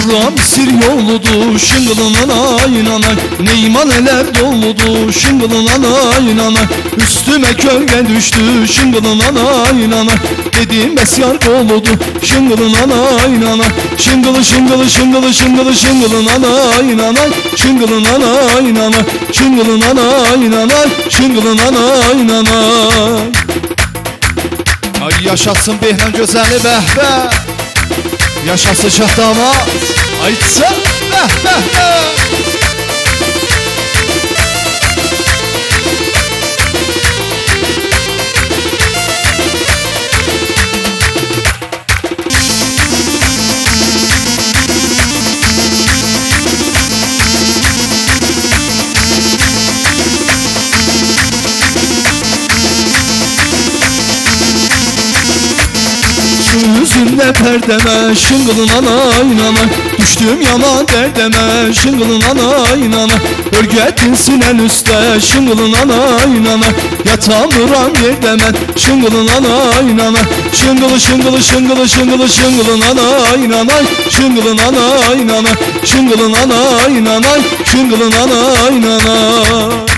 Burra Misir yoludu şıngılın anay nanay, Neyman eler doludu şıngılın anay nanay, üstüme gölge düştü şıngılın anay nanay, dediğim besyar doludu şıngılın anay nanay, şıngılı şıngılı şıngılı şıngılı şıngılın anay nanay, şıngılın anay nanay, şıngılın anay nanay, şıngılın anay nanay. Ay yaşasın Behram Gözeli beh beh, yaşasın Şah damat aytsa beh beh beh. Yüzünde perdeme şıngılın anay nanay, düştüğüm yaman derdeme şıngılın anay nanay, örgü ettin sinen üstte şıngılın anay nanay, yatağım duran yerdemen şıngılın anay nanay, şıngılı şıngılı şıngılı şıngılı şıngılın anay nanay, şıngılın anay nanay, şıngılın anay nanay, şıngılın anay nanay.